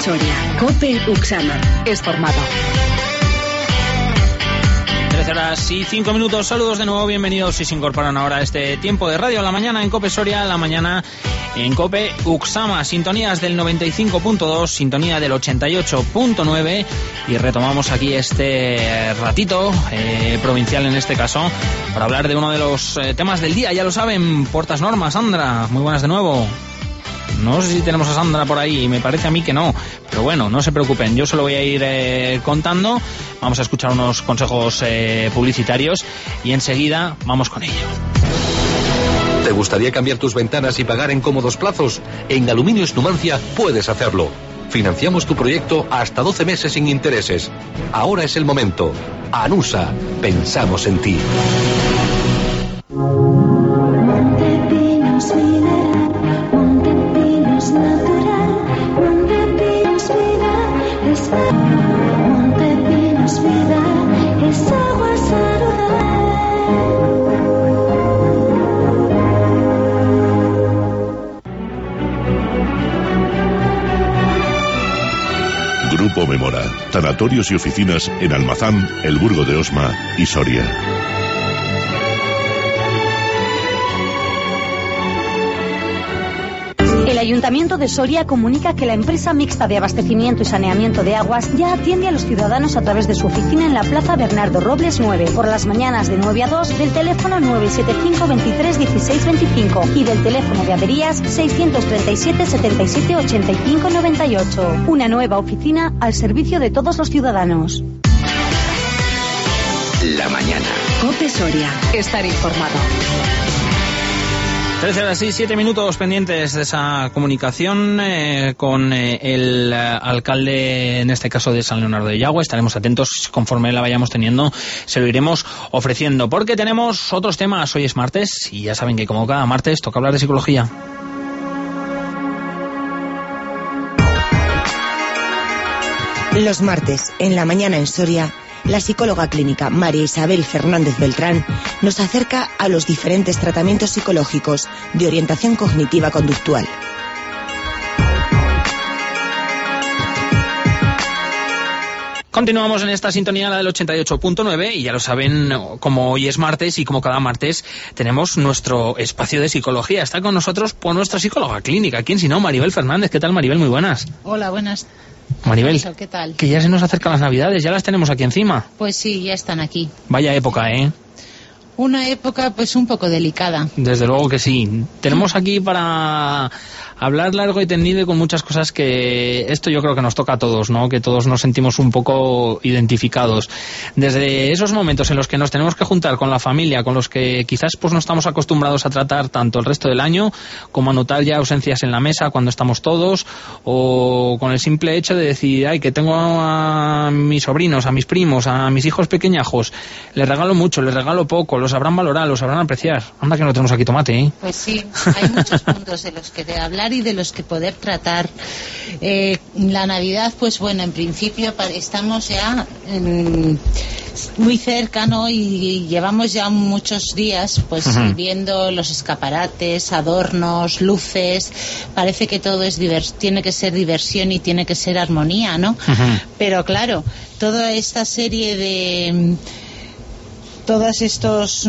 Soria. COPE Uxama. Es formado. 13 horas y 5 minutos. Saludos de nuevo, bienvenidos si se incorporan ahora a este tiempo de radio. La mañana en COPE Soria, la mañana en COPE Uxama. Sintonías del 95.2, sintonía del 88.9 y retomamos aquí este ratito provincial en este caso para hablar de uno de los temas del día. Ya lo saben, Puertas Normas. Sandra, muy buenas de nuevo. No sé si tenemos a Sandra por ahí, me parece a mí que no, pero bueno, no se preocupen, yo se lo voy a ir contando. Vamos a escuchar unos consejos publicitarios y enseguida vamos con ello. ¿Te gustaría cambiar tus ventanas y pagar en cómodos plazos? En Aluminios Numancia puedes hacerlo. Financiamos tu proyecto hasta 12 meses sin intereses. Ahora es el momento. Anusa, pensamos en ti. Grupo Memora, tanatorios y oficinas en Almazán, El Burgo de Osma y Soria. El Ayuntamiento de Soria comunica que la empresa mixta de abastecimiento y saneamiento de aguas ya atiende a los ciudadanos a través de su oficina en la Plaza Bernardo Robles 9, por las mañanas de 9 a 2 del teléfono 975 23 16 25 y del teléfono de averías 637 77 85 98. Una nueva oficina al servicio de todos los ciudadanos. La mañana. COPE Soria. Estar informado. 13 horas y 7 minutos pendientes de esa comunicación con el alcalde, en este caso de San Leonardo de Yagüe. Estaremos atentos conforme la vayamos teniendo, se lo iremos ofreciendo, porque tenemos otros temas. Hoy es martes y ya saben que como cada martes toca hablar de psicología. Los martes, en la mañana en Soria, la psicóloga clínica María Isabel Fernández Beltrán nos acerca a los diferentes tratamientos psicológicos de orientación cognitiva conductual. Continuamos en esta sintonía, la del 88.9, y ya lo saben, como hoy es martes y como cada martes tenemos nuestro espacio de psicología. Está con nosotros por nuestra psicóloga clínica. ¿Quién si no? Maribel Fernández. ¿Qué tal, Maribel? Muy buenas. Hola, buenas. Maribel, ¿Qué tal? Que ya se nos acercan las Navidades, ya las tenemos aquí encima. Pues sí, ya están aquí. Vaya época, ¿eh? Una época pues un poco delicada. Desde luego que sí. Tenemos aquí para hablar largo y tendido y con muchas cosas que esto yo creo que nos toca a todos, ¿no? Que todos nos sentimos un poco identificados. Desde esos momentos en los que nos tenemos que juntar con la familia, con los que quizás pues no estamos acostumbrados a tratar tanto el resto del año, como a notar ya ausencias en la mesa cuando estamos todos, o con el simple hecho de decir, ay, que tengo a mis sobrinos, a mis primos, a mis hijos pequeñajos, les regalo mucho, les regalo poco, los sabrán valorar, los sabrán apreciar. Anda que no tenemos aquí tomate, ¿eh? Pues sí, hay muchos puntos de los que de hablar y de los que poder tratar. La Navidad, pues bueno, en principio estamos ya muy cerca, ¿no? Y llevamos ya muchos días pues viendo los escaparates, adornos, luces. Parece que todo es tiene que ser diversión y tiene que ser armonía, ¿no? Pero claro, toda esta serie de todos estos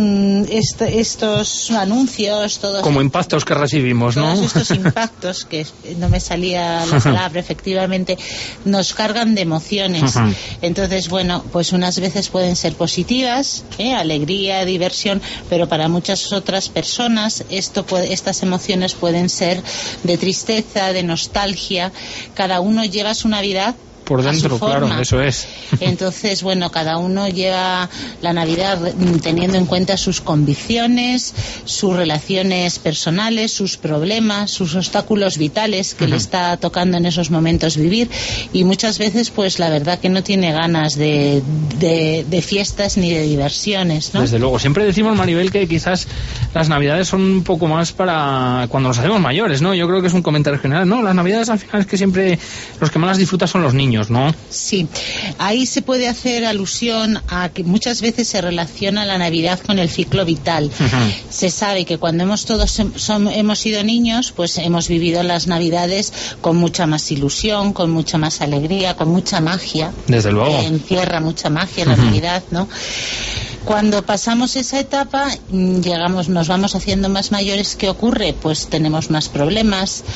anuncios, todos como impactos que recibimos, ¿no? Todos estos impactos, que no me salía la palabra, efectivamente, nos cargan de emociones. Entonces, bueno, pues unas veces pueden ser positivas, alegría, diversión, pero para muchas otras personas estas emociones pueden ser de tristeza, de nostalgia. Cada uno lleva su Navidad por dentro, claro, eso es. Entonces, bueno, cada uno lleva la Navidad teniendo en cuenta sus convicciones, sus relaciones personales, sus problemas, sus obstáculos vitales que le está tocando en esos momentos vivir, y muchas veces, pues la verdad que no tiene ganas de fiestas ni de diversiones, ¿no? Desde luego. Siempre decimos, Maribel, que quizás las Navidades son un poco más para cuando nos hacemos mayores, ¿no? Yo creo que es un comentario general, ¿no? Las Navidades al final es que siempre los que más las disfrutan son los niños. niños, ¿no? Sí, ahí se puede hacer alusión a que muchas veces se relaciona la Navidad con el ciclo vital. Se sabe que cuando hemos sido niños, pues hemos vivido las Navidades con mucha más ilusión, con mucha más alegría, con mucha magia. Desde luego. Encierra mucha magia la Navidad, ¿no? Cuando pasamos esa etapa, nos vamos haciendo más mayores. ¿Qué ocurre? Pues tenemos más problemas,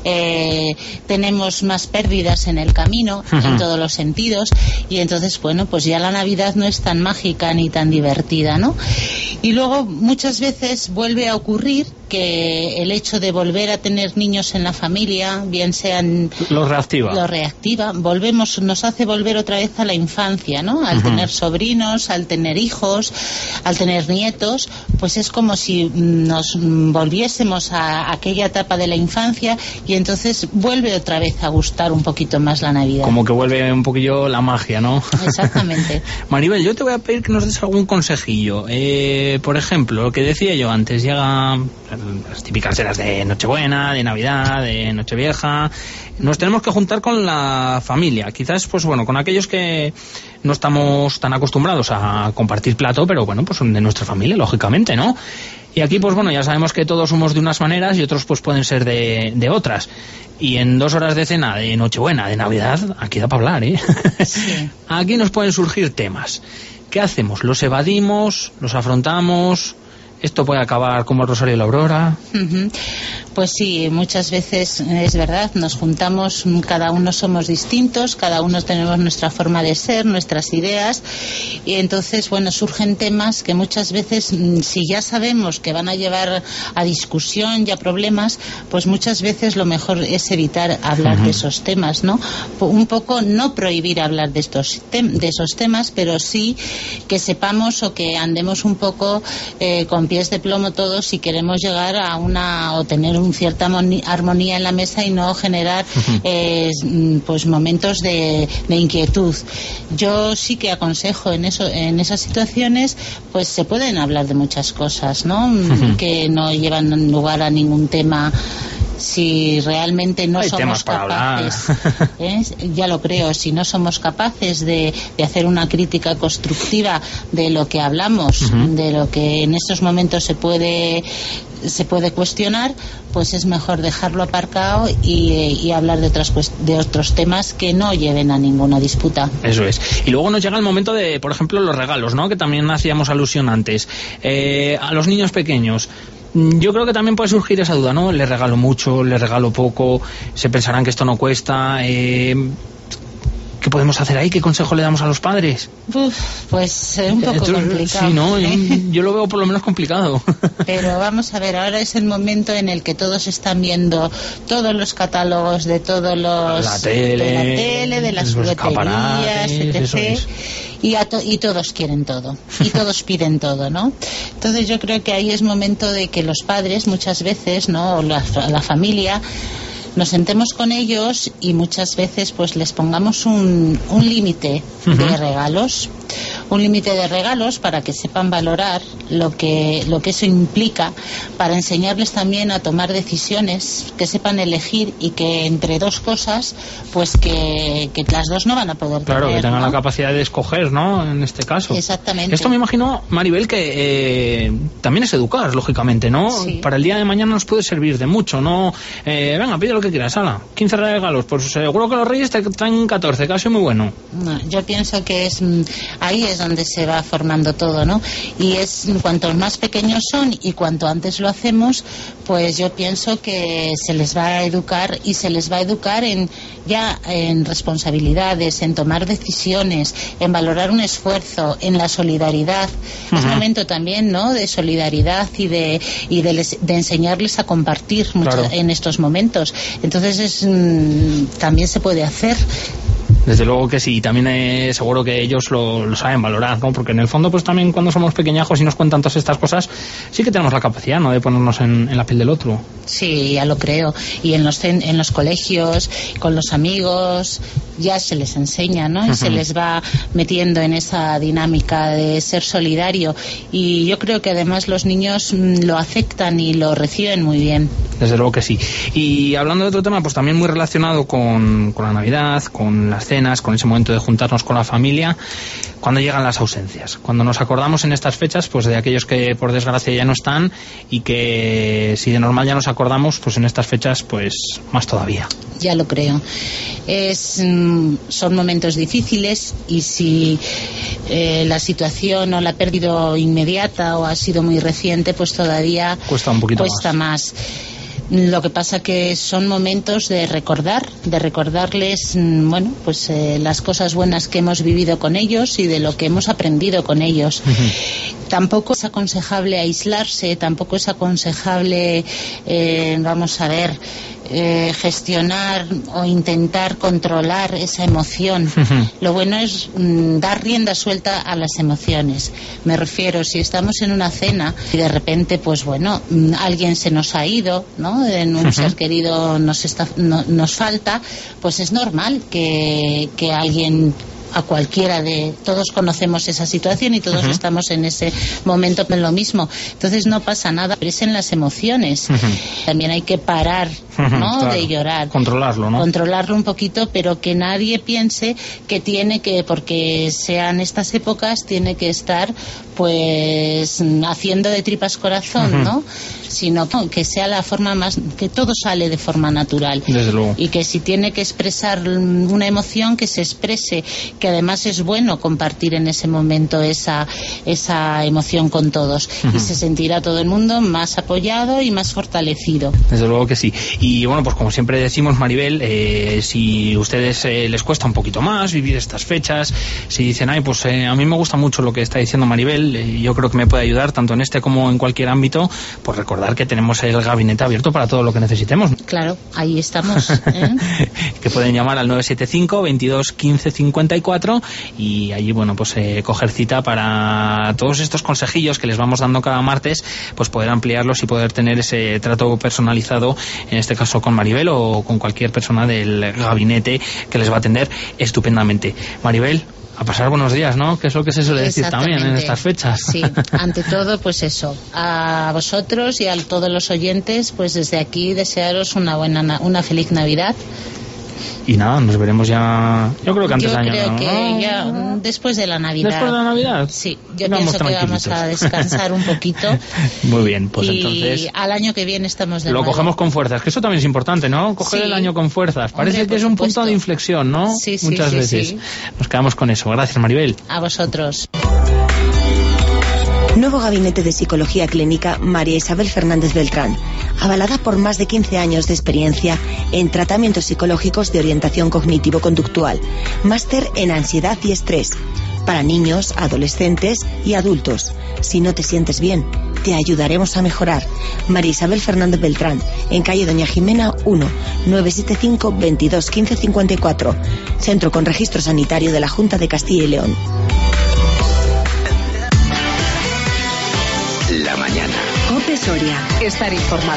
tenemos más pérdidas en el camino, en todos los sentidos, y entonces, bueno, pues ya la Navidad no es tan mágica ni tan divertida, ¿no? Y luego muchas veces vuelve a ocurrir que el hecho de volver a tener niños en la familia, bien sean... Lo reactiva, nos hace volver otra vez a la infancia, ¿no? Al tener sobrinos, al tener hijos, al tener nietos, pues es como si nos volviésemos a aquella etapa de la infancia, y entonces vuelve otra vez a gustar un poquito más la Navidad. Como que vuelve un poquillo la magia, ¿no? Exactamente. Maribel, yo te voy a pedir que nos des algún consejillo. Por ejemplo, lo que decía yo antes, llega las típicas cenas de Nochebuena, de Navidad, de Nochevieja. Nos tenemos que juntar con la familia. Quizás, pues bueno, con aquellos que no estamos tan acostumbrados a compartir plato, pero bueno, pues son de nuestra familia, lógicamente, ¿no? Y aquí, pues bueno, ya sabemos que todos somos de unas maneras y otros pues pueden ser de otras. Y en 2 horas de cena, de Nochebuena, de Navidad, aquí da para hablar, ¿eh? Sí. Aquí nos pueden surgir temas. ¿Qué hacemos? ¿Los evadimos? ¿Los afrontamos? ¿Esto puede acabar como el Rosario y la Aurora? Pues sí, muchas veces es verdad, nos juntamos, cada uno somos distintos, cada uno tenemos nuestra forma de ser, nuestras ideas, y entonces, bueno, surgen temas que muchas veces, si ya sabemos que van a llevar a discusión y a problemas, pues muchas veces lo mejor es evitar hablar de esos temas, ¿no? Un poco no prohibir hablar de esos temas, pero sí que sepamos o que andemos un poco con pies de plomo todos si queremos llegar a tener una cierta armonía en la mesa y no generar pues momentos de inquietud. Yo sí que aconsejo en esas situaciones, pues se pueden hablar de muchas cosas, ¿no? Que no llevan lugar a ningún tema. Si realmente no somos capaces, ya lo creo, si no somos capaces de hacer una crítica constructiva de lo que hablamos, de lo que en estos momentos se puede cuestionar, pues es mejor dejarlo aparcado y hablar de otros temas que no lleven a ninguna disputa. Eso es. Y luego nos llega el momento de, por ejemplo, los regalos, ¿no? Que también hacíamos alusión antes. A los niños pequeños, yo creo que también puede surgir esa duda, ¿no? ¿Le regalo mucho? ¿Le regalo poco? ¿Se pensarán que esto no cuesta? ¿Qué podemos hacer ahí? ¿Qué consejo le damos a los padres? Pues un poco complicado. Sí, ¿no? Yo lo veo por lo menos complicado. Pero vamos a ver, ahora es el momento en el que todos están viendo todos los catálogos de todos los... La tele, de las jugueterías, etc. Y todos quieren todo, y todos piden todo, ¿no? Entonces yo creo que ahí es momento de que los padres muchas veces, ¿no? O la familia, nos sentemos con ellos y muchas veces pues les pongamos un límite de regalos, para que sepan valorar lo que eso implica, para enseñarles también a tomar decisiones, que sepan elegir y que entre dos cosas pues que las dos no van a poder claro, tener, que tengan ¿no? la capacidad de escoger, ¿no? En este caso. Exactamente. Esto me imagino, Maribel, que también es educar, lógicamente, ¿no? Sí. Para el día de mañana nos puede servir de mucho, ¿no? Venga, pide lo que quieras, ala, 15 regalos, pues seguro que los Reyes te traen 14, casi muy bueno. No, yo pienso que ahí es donde se va formando todo, ¿no? Y cuanto más pequeños son y cuanto antes lo hacemos, pues yo pienso que se les va a educar, y se les va a educar en responsabilidades, en tomar decisiones, en valorar un esfuerzo, en la solidaridad. Es momento también, ¿no?, de solidaridad y de enseñarles a compartir mucho en estos momentos. Entonces también se puede hacer. Desde luego que sí, también seguro que ellos lo saben valorar, ¿no? Porque en el fondo, pues también cuando somos pequeñajos y nos cuentan todas estas cosas, sí que tenemos la capacidad, ¿no?, de ponernos en la piel del otro. Sí, ya lo creo. Y en los colegios, con los amigos, ya se les enseña, ¿no? Y se les va metiendo en esa dinámica de ser solidario. Y yo creo que además los niños lo aceptan y lo reciben muy bien. Desde luego que sí. Y hablando de otro tema, pues también muy relacionado con la Navidad, con las cenas, con ese momento de juntarnos con la familia, cuando llegan las ausencias, cuando nos acordamos en estas fechas pues de aquellos que por desgracia ya no están, y que si de normal ya nos acordamos, pues en estas fechas pues más todavía. Ya lo creo. Son momentos difíciles, y si la situación o la pérdida inmediata o ha sido muy reciente, pues todavía cuesta un poquito más. Lo que pasa que son momentos de recordarles, bueno, pues las cosas buenas que hemos vivido con ellos y de lo que hemos aprendido con ellos. Tampoco es aconsejable aislarse, tampoco es aconsejable, gestionar o intentar controlar esa emoción. Lo bueno es dar rienda suelta a las emociones. Me refiero, si estamos en una cena y de repente, pues bueno, alguien se nos ha ido, ¿no? Un ser querido nos falta, pues es normal que alguien, a cualquiera de... Todos conocemos esa situación y todos estamos en ese momento en lo mismo. Entonces no pasa nada, expresen las emociones. También hay que parar, ¿no? Claro. De llorar. Controlarlo, ¿no? Controlarlo un poquito, pero que nadie piense que tiene que, porque sean estas épocas, tiene que estar pues haciendo de tripas corazón, ¿no? Sino que sea la forma más... que todo sale de forma natural. Desde luego. Y que si tiene que expresar una emoción, que se exprese, que además es bueno compartir en ese momento esa emoción con todos, y se sentirá todo el mundo más apoyado y más fortalecido. Desde luego que sí. Y bueno, pues como siempre decimos, Maribel, si a ustedes les cuesta un poquito más vivir estas fechas, si dicen, a mí me gusta mucho lo que está diciendo Maribel, yo creo que me puede ayudar tanto en este como en cualquier ámbito, pues recordar que tenemos el gabinete abierto para todo lo que necesitemos. Claro, ahí estamos. Que pueden llamar al 975 22 15 54 y allí, bueno, pues coger cita para todos estos consejillos que les vamos dando cada martes, pues poder ampliarlos y poder tener ese trato personalizado, en este caso con Maribel o con cualquier persona del gabinete que les va a atender estupendamente. Maribel, a pasar buenos días, ¿no? Que es lo que se suele decir también en estas fechas. Sí, ante todo, pues eso, a vosotros y a todos los oyentes, pues desde aquí desearos una feliz Navidad. Y nada, nos veremos ya, yo creo que antes de año. Yo creo que ya después de la Navidad. ¿Después de la Navidad? Sí, yo pienso que vamos a descansar un poquito. Muy bien, pues y entonces... al año que viene estamos de nuevo. Lo cogemos con fuerzas, que eso también es importante, ¿no? Coger el año con fuerzas. Parece Hombre, que es un punto de inflexión, ¿no? Sí, muchas veces. Sí. Nos quedamos con eso. Gracias, Maribel. A vosotros. Nuevo gabinete de psicología clínica María Isabel Fernández Beltrán, avalada por más de 15 años de experiencia en tratamientos psicológicos de orientación cognitivo-conductual, máster en ansiedad y estrés, para niños, adolescentes y adultos. Si no te sientes bien, te ayudaremos a mejorar. María Isabel Fernández Beltrán, en calle Doña Jimena 1, 975 22 15 54, Centro con Registro Sanitario de la Junta de Castilla y León. La mañana. COPE Soria. Estar informado.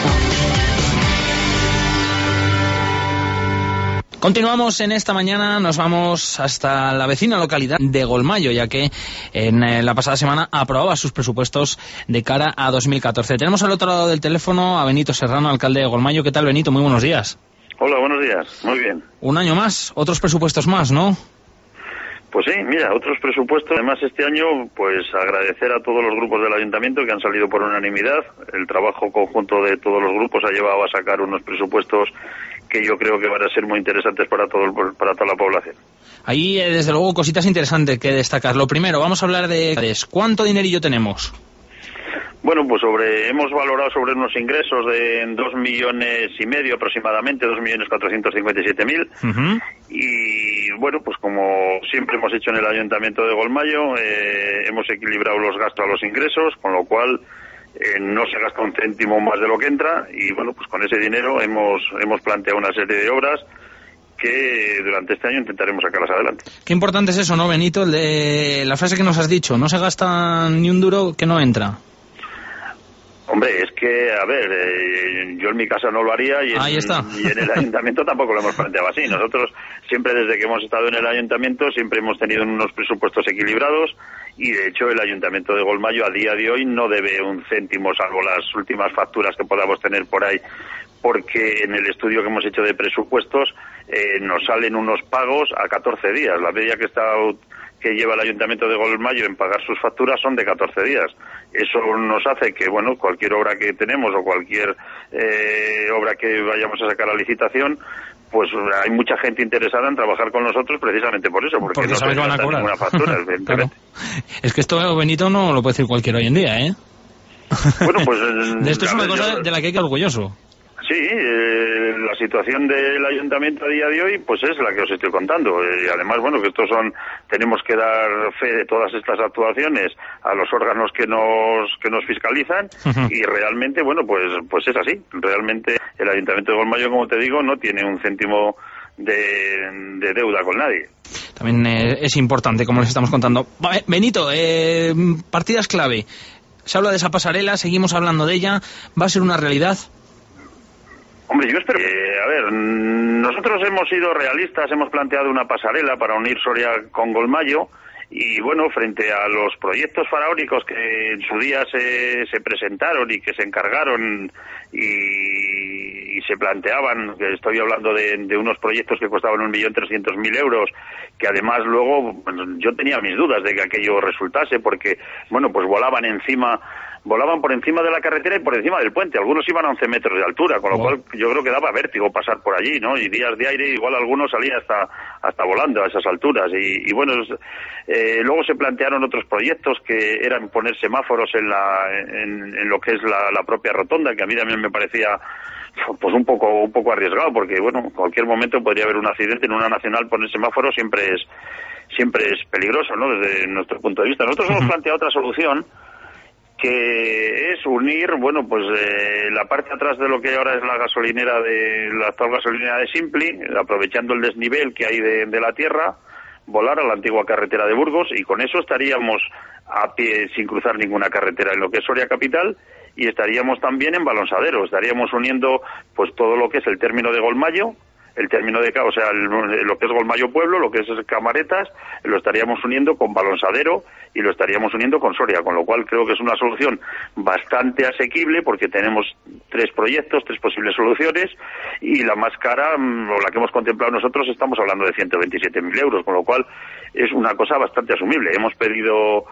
Continuamos en esta mañana, nos vamos hasta la vecina localidad de Golmayo, ya que en la pasada semana aprobaba sus presupuestos de cara a 2014. Tenemos al otro lado del teléfono a Benito Serrano, alcalde de Golmayo. ¿Qué tal, Benito? Muy buenos días. Hola, buenos días. Muy bien. Un año más, otros presupuestos más, ¿no? Pues sí, mira, otros presupuestos. Además, este año, pues agradecer a todos los grupos del ayuntamiento que han salido por unanimidad. El trabajo conjunto de todos los grupos ha llevado a sacar unos presupuestos que yo creo que van a ser muy interesantes para toda la población. Ahí, desde luego, cositas interesantes que destacar. Lo primero, vamos a hablar de ¿cuánto dinerillo tenemos? Bueno, pues hemos valorado sobre unos ingresos de 2,5 millones aproximadamente, 2.457.000. Y bueno, pues como siempre hemos hecho en el Ayuntamiento de Golmayo, hemos equilibrado los gastos a los ingresos, con lo cual no se gasta un céntimo más de lo que entra. Y bueno, pues con ese dinero hemos planteado una serie de obras que durante este año intentaremos sacarlas adelante. Qué importante es eso, ¿no, Benito? La frase que nos has dicho, no se gasta ni un duro que no entra. Hombre, es que, a ver, yo en mi casa no lo haría y en el ayuntamiento tampoco lo hemos planteado así. Nosotros siempre, desde que hemos estado en el ayuntamiento, siempre hemos tenido unos presupuestos equilibrados y, de hecho, el ayuntamiento de Golmayo a día de hoy no debe un céntimo, salvo las últimas facturas que podamos tener por ahí, porque en el estudio que hemos hecho de presupuestos nos salen unos pagos a 14 días. La media que lleva el Ayuntamiento de Golmayo en pagar sus facturas son de 14 días. Eso nos hace que, bueno, cualquier obra que tenemos o cualquier obra que vayamos a sacar a licitación, pues hay mucha gente interesada en trabajar con nosotros precisamente por eso, porque no se van a cobrar ninguna factura, evidentemente. Claro. Es que esto, Benito, no lo puede decir cualquiera hoy en día, ¿eh? Bueno, pues... de esto es una cosa de la que hay que orgulloso. Sí, la situación del ayuntamiento a día de hoy pues es la que os estoy contando. Además, bueno, que tenemos que dar fe de todas estas actuaciones a los órganos que nos fiscalizan y realmente, bueno, pues es así. Realmente el ayuntamiento de Golmayo, como te digo, no tiene un céntimo de deuda con nadie. También es importante, como les estamos contando. Benito, partidas clave. Se habla de esa pasarela, seguimos hablando de ella. ¿Va a ser una realidad? Hombre, yo espero a ver, nosotros hemos sido realistas, hemos planteado una pasarela para unir Soria con Golmayo y, bueno, frente a los proyectos faraónicos que en su día se presentaron y que se encargaron y se planteaban, que estoy hablando de unos proyectos que costaban 1.300.000 euros, que además luego, bueno, yo tenía mis dudas de que aquello resultase porque, bueno, pues volaban por encima de la carretera y por encima del puente. Algunos iban a 11 metros de altura, con lo cual yo creo que daba vértigo pasar por allí, ¿no? Y días de aire, igual algunos salían hasta volando a esas alturas. Y bueno, luego se plantearon otros proyectos que eran poner semáforos en lo que es la propia rotonda, que a mí también me parecía pues un poco arriesgado, porque bueno, en cualquier momento podría haber un accidente. En una nacional poner semáforos siempre es peligroso, ¿no? Desde nuestro punto de vista. Nosotros hemos planteado otra solución, que es unir, bueno, pues la parte atrás de lo que ahora es la actual gasolinera de Simpli, aprovechando el desnivel que hay de la tierra, volar a la antigua carretera de Burgos, y con eso estaríamos a pie sin cruzar ninguna carretera en lo que es Soria capital, y estaríamos también en Balonsadero, estaríamos uniendo pues todo lo que es el término de Golmayo, el término lo que es Golmayo Pueblo, lo que es Camaretas, lo estaríamos uniendo con Balonsadero y lo estaríamos uniendo con Soria, con lo cual creo que es una solución bastante asequible, porque tenemos 3 proyectos, 3 posibles soluciones, y la más cara, o la que hemos contemplado nosotros, estamos hablando de 127.000 euros, con lo cual es una cosa bastante asumible. Hemos pedido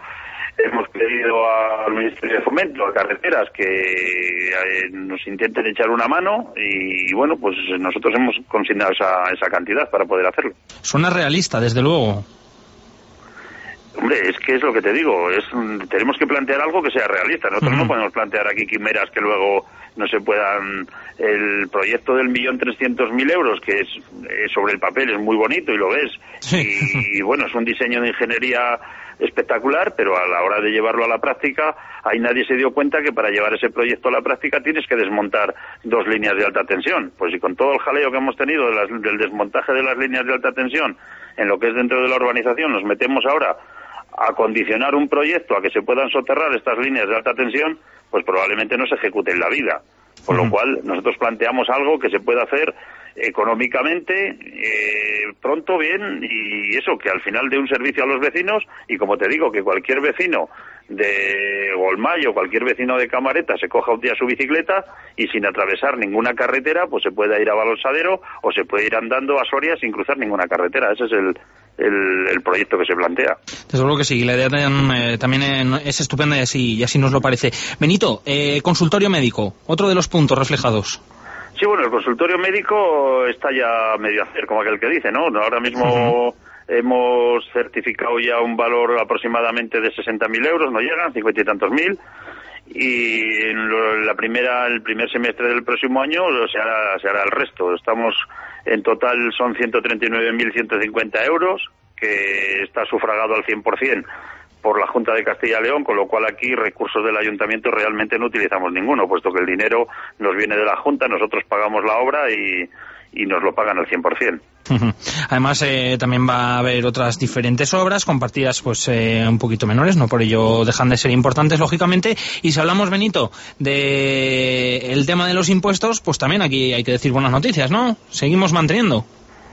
al Ministerio de Fomento, a Carreteras, que nos intenten echar una mano y bueno, pues nosotros hemos consignado esa cantidad para poder hacerlo. Suena realista, desde luego. Hombre, es que es lo que te digo, tenemos que plantear algo que sea realista. Nosotros no podemos plantear aquí quimeras que luego no se puedan. El proyecto del 1.300.000 euros, que es sobre el papel es muy bonito y lo ves, y bueno, es un diseño de ingeniería espectacular, pero a la hora de llevarlo a la práctica, ahí nadie se dio cuenta que para llevar ese proyecto a la práctica tienes que desmontar 2 líneas de alta tensión. Pues y con todo el jaleo que hemos tenido del desmontaje de las líneas de alta tensión en lo que es dentro de la urbanización, nos metemos ahora a condicionar un proyecto a que se puedan soterrar estas líneas de alta tensión, pues probablemente no se ejecute en la vida. Por lo cual nosotros planteamos algo que se pueda hacer económicamente, pronto, bien, y eso, que al final dé un servicio a los vecinos, y como te digo, que cualquier vecino de Golmayo, cualquier vecino de Camareta se coja un día su bicicleta y sin atravesar ninguna carretera, pues se pueda ir a Balonsadero o se puede ir andando a Soria sin cruzar ninguna carretera. Ese es el proyecto que se plantea. Desde luego que sí, la idea también es estupenda y así nos lo parece. Benito, consultorio médico, otro de los puntos reflejados. Sí, bueno, el consultorio médico está ya medio a hacer, como aquel que dice, ¿no? Ahora mismo hemos certificado ya un valor aproximadamente de 60.000 euros, no llegan, 50 y tantos mil, y en el primer semestre del próximo año se hará el resto. Estamos, en total son 139.150 euros, que está sufragado al 100% por la Junta de Castilla y León, con lo cual aquí recursos del Ayuntamiento realmente no utilizamos ninguno, puesto que el dinero nos viene de la Junta, nosotros pagamos la obra y y nos lo pagan al 100%. Además, también va a haber otras diferentes obras con partidas pues un poquito menores, no por ello dejan de ser importantes, lógicamente. Y si hablamos, Benito, de el tema de los impuestos, pues también aquí hay que decir buenas noticias, ¿no? Seguimos manteniendo.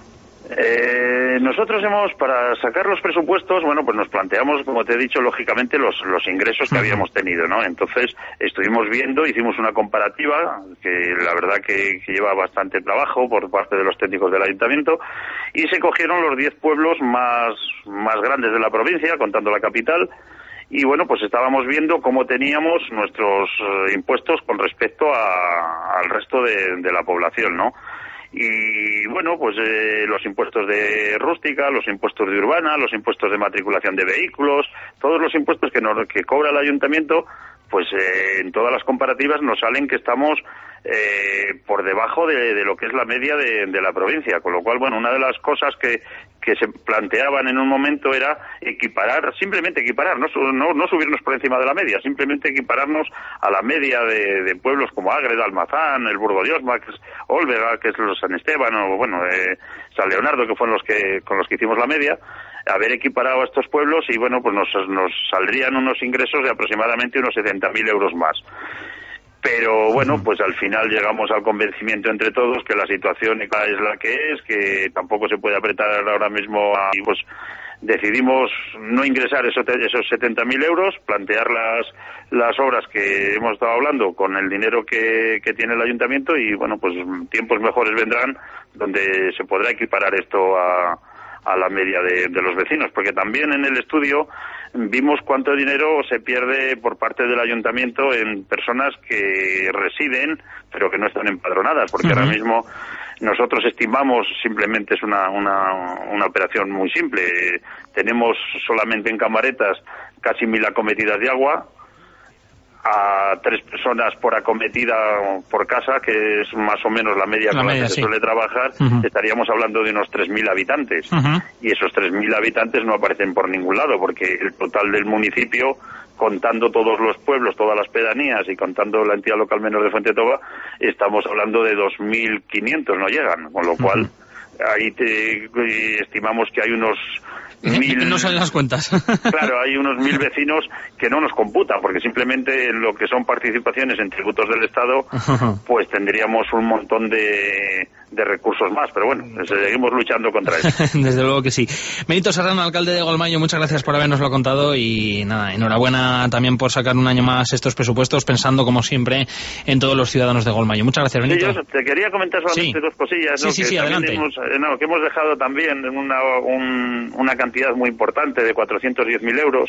Nosotros para sacar los presupuestos, bueno, pues nos planteamos, como te he dicho, lógicamente los ingresos que habíamos tenido, ¿no? Entonces estuvimos viendo, hicimos una comparativa que la verdad que lleva bastante trabajo por parte de los técnicos del ayuntamiento, y se cogieron los 10 pueblos más grandes de la provincia, contando la capital, y bueno, pues estábamos viendo cómo teníamos nuestros impuestos con respecto al resto de la población, ¿no? Y bueno, pues los impuestos de rústica, los impuestos de urbana, los impuestos de matriculación de vehículos, todos los impuestos que cobra el ayuntamiento, pues en todas las comparativas nos salen que estamos por debajo de lo que es la media de la provincia, con lo cual, bueno, una de las cosas que se planteaban en un momento era simplemente equiparar, no subirnos por encima de la media, simplemente equipararnos a la media de pueblos como Ágreda, Almazán, el Burgo de Osma, que es Olvega, que es los San Esteban, o bueno, San Leonardo, que fueron con los que hicimos la media, haber equiparado a estos pueblos, y bueno, pues nos saldrían unos ingresos de aproximadamente unos 70.000 euros más. Pero bueno, pues al final llegamos al convencimiento entre todos que la situación es la que es, que tampoco se puede apretar ahora mismo, y pues decidimos no ingresar esos 70.000 euros, plantear las obras que hemos estado hablando con el dinero que tiene el ayuntamiento, y bueno, pues tiempos mejores vendrán donde se podrá equiparar esto a la media de los vecinos, porque también en el estudio vimos cuánto dinero se pierde por parte del ayuntamiento en personas que residen pero que no están empadronadas, porque ahora mismo nosotros estimamos, simplemente es una operación muy simple, tenemos solamente en Camaretas casi 1.000 acometidas de agua, a 3 personas por acometida por casa, que es más o menos la media con la que se suele trabajar, estaríamos hablando de unos 3.000 habitantes. Y esos 3.000 habitantes no aparecen por ningún lado, porque el total del municipio, contando todos los pueblos, todas las pedanías y contando la entidad local menor de Fuentetoba, estamos hablando de 2.500, no llegan, con lo cual ahí estimamos que hay unos 1.000... No salen las cuentas. Claro, hay unos 1.000 vecinos que no nos computan, porque simplemente en lo que son participaciones en tributos del Estado, pues tendríamos un montón de recursos más, pero bueno, seguimos luchando contra eso. Desde luego que sí. Benito Serrano, alcalde de Golmayo, muchas gracias por habernoslo contado, y nada, enhorabuena también por sacar un año más estos presupuestos, pensando como siempre en todos los ciudadanos de Golmayo. Muchas gracias, Benito. Sí, yo te quería comentar solamente 2 cosillas, ¿no? Sí, adelante. Que hemos dejado también una cantidad muy importante de 410.000 euros.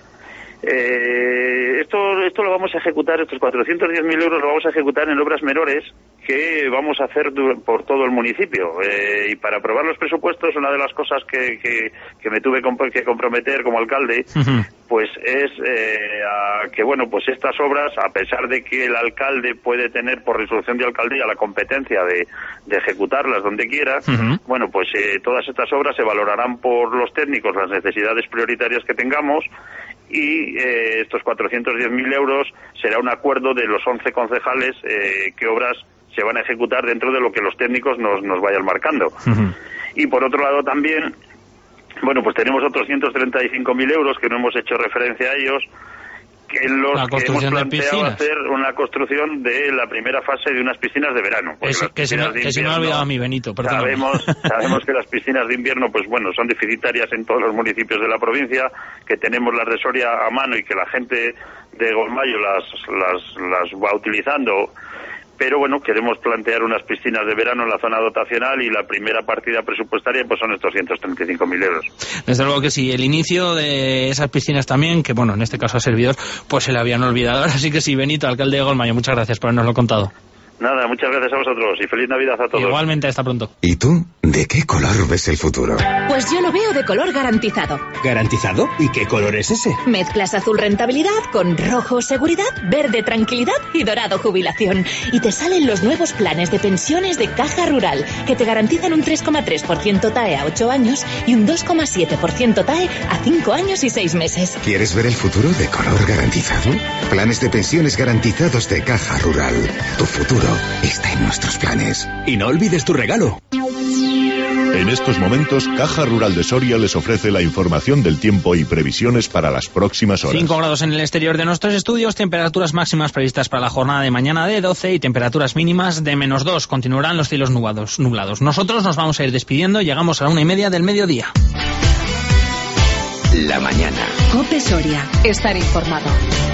Esto lo vamos a ejecutar, estos 410.000 euros lo vamos a ejecutar en obras menores que vamos a hacer por todo el municipio, y para aprobar los presupuestos, una de las cosas que me tuve que comprometer como alcalde, pues es que bueno, pues estas obras, a pesar de que el alcalde puede tener por resolución de alcaldía la competencia de ejecutarlas donde quiera, bueno, pues todas estas obras se valorarán por los técnicos las necesidades prioritarias que tengamos, y estos 410.000 euros será un acuerdo de los 11 concejales qué obras se van a ejecutar dentro de lo que los técnicos nos vayan marcando. Y por otro lado también, bueno, pues tenemos otros 135.000 euros que no hemos hecho referencia a ellos, en los que hemos planteado hacer una construcción de la primera fase de unas piscinas de verano. Que se me ha olvidado a mí, Benito, perdón. Sabemos que las piscinas de invierno, pues bueno, son deficitarias en todos los municipios de la provincia, que tenemos las de Soria a mano y que la gente de Golmayo las va utilizando. Pero bueno, queremos plantear unas piscinas de verano en la zona dotacional, y la primera partida presupuestaria pues son estos 135.000 euros. Desde luego que sí, el inicio de esas piscinas también, que bueno, en este caso a servidor, pues se le habían olvidado. Así que sí, Benito, alcalde de Golmayo, muchas gracias por habernoslo contado. Nada, muchas gracias a vosotros y feliz Navidad a todos. Igualmente, hasta pronto. ¿Y tú? ¿De qué color ves el futuro? Pues yo lo veo de color garantizado. ¿Garantizado? ¿Y qué color es ese? Mezclas azul rentabilidad con rojo seguridad, verde tranquilidad y dorado jubilación. Y te salen los nuevos planes de pensiones de Caja Rural, que te garantizan un 3,3% TAE a 8 años y un 2,7% TAE a 5 años y 6 meses. ¿Quieres ver el futuro de color garantizado? Planes de pensiones garantizados de Caja Rural. Tu futuro está en nuestros planes. Y no olvides tu regalo. En estos momentos, Caja Rural de Soria les ofrece la información del tiempo y previsiones para las próximas horas. 5 grados en el exterior de nuestros estudios, temperaturas máximas previstas para la jornada de mañana de 12 y temperaturas mínimas de -2. Continuarán los cielos nublados. Nosotros nos vamos a ir despidiendo, llegamos a la 1:30 del mediodía. La mañana. COPE Soria. Estar informado.